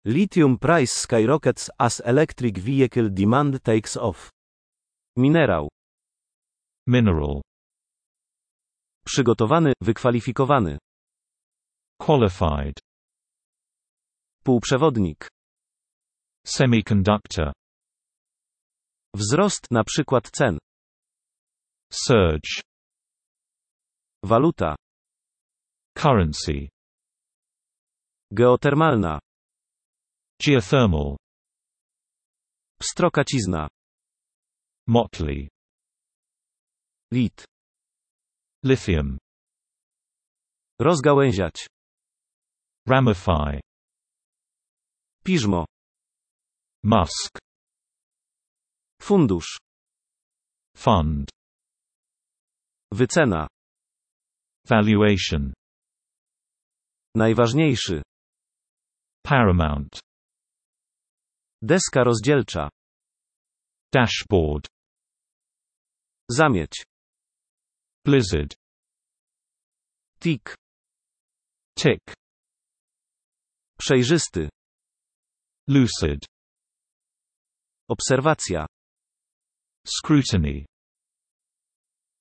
Lithium price skyrockets as electric vehicle demand takes off. Minerał. Mineral. Przygotowany, wykwalifikowany. Qualified. Półprzewodnik. Semiconductor. Wzrost na przykład cen. Surge. Waluta. Currency. Geotermalna. Geothermal. Pstrokacizna. Motley. Lit. Lithium. Rozgałęziać. Ramify. Piżmo. Musk. Fundusz. Fund. Wycena. Valuation. Najważniejszy. Paramount. Deska rozdzielcza. Dashboard. Zamieć. Blizzard. Tik. Tick. Przejrzysty. Lucid. Obserwacja. Scrutiny.